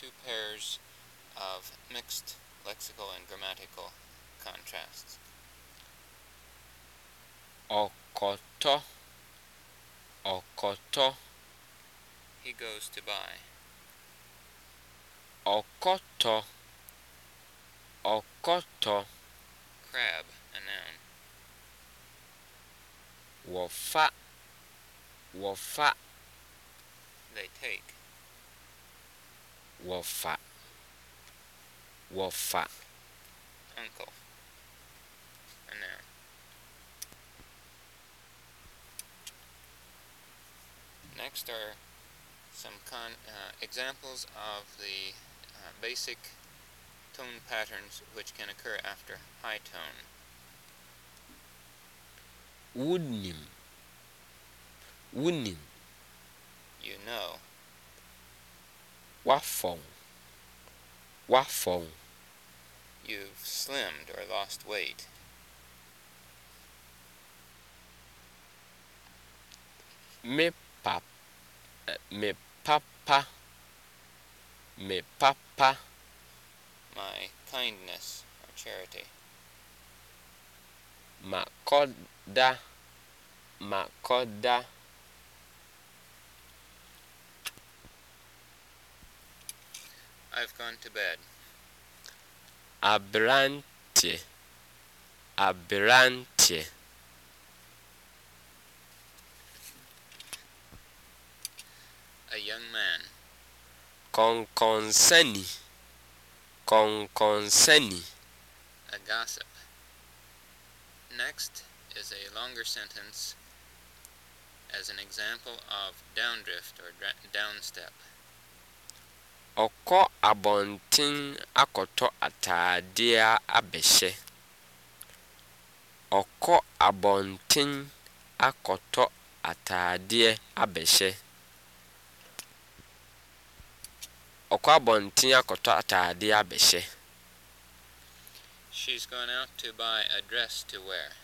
two pairs of mixed lexical and grammatical contrasts. Ọkọtọ. Ọkọtọ. He goes to buy. Ọkọtọ. Ọkọtọ. Crab, a noun. Wọfa. Wọfa. They take. Wọfa. Wọfa. Uncle, a noun. Next are some examples of the basic tone patterns which can occur after high tone. Wunim. Wunim. You know. Wafọn. Wafọn. You've slimmed or lost weight. Me papa. Me papa. My kindness or charity. Makoda. Makoda. I've gone to bed. Abrante. Abrante. A young man. Conconseni. Conconseni. A gossip. Next is a longer sentence as an example of downdrift or downstep. Ọkọ abọnten akọtọ ataadeɛ abɛhyɛ. Ọkọ abọnten akọtọ ataadeɛ abɛhyɛ. Ọkọ abọnten akọtọ ataadeɛ abɛhyɛ. She's gone out to buy a dress to wear.